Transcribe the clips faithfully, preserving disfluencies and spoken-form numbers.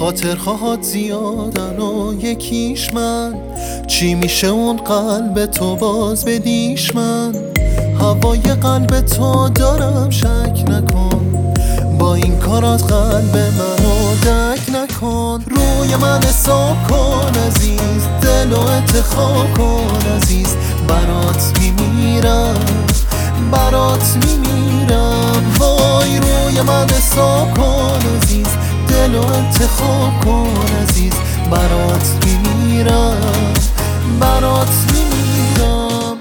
خاطرهات زیادن و یکیش من. چی میشه اون قلب تو باز بدیش من؟ هوای قلب تو دارم شک نکن، با این کارات قلب منو دک نکن. روی من حساب کن عزیز، دل و انتخاب کن عزیز. برات میمیرم برات میمیرم وای. روی من حساب کن عزیز، دل و انتخاب کن عزیز. برات میمیرم برات میمیرم.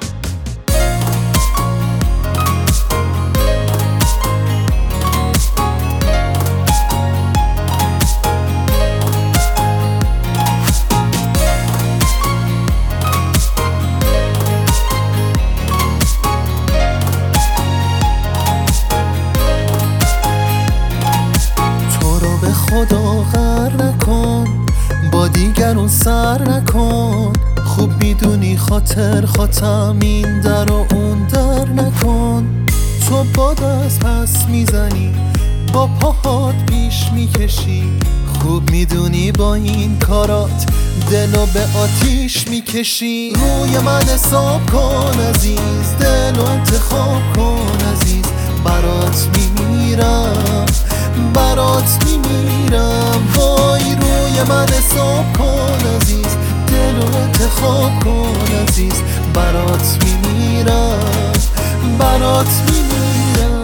خدا غر نکن، با دیگرون سر نکن. خوب میدونی خاطر خاتم این در و اون در نکن. تو با دست پس میزنی، با پاهات پیش میکشی. خوب میدونی با این کارات دلو به آتیش میکشی. روی من حساب کن عزیز، دلو انتخاب کن عزیز. برات میمیرم برات میمیرم وای. روی من حساب کن عزیز، دلو انتخاب کن عزیز. برات میمیرم برات میمیرم.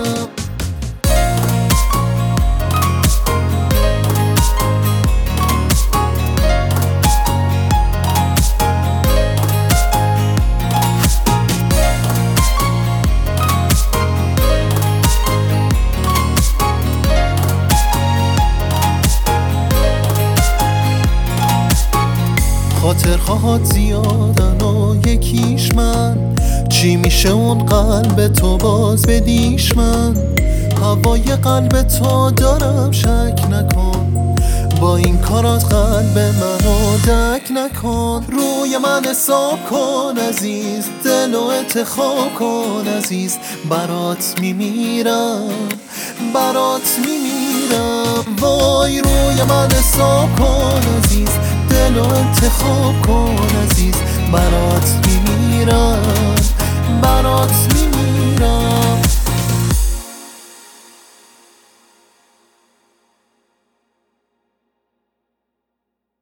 خاطرهات زیادن و یکیش من. چی میشه اون قلب تو باز بدیش من؟ هوای قلب تو دارم شک نکن، با این کارات قلب منو دک نکن. روی من حساب کن عزیز، دل و انتخاب کن عزیز. برات میمیرم برات میمیرم وای. روی من حساب کن عزیز، دل و انتخاب کن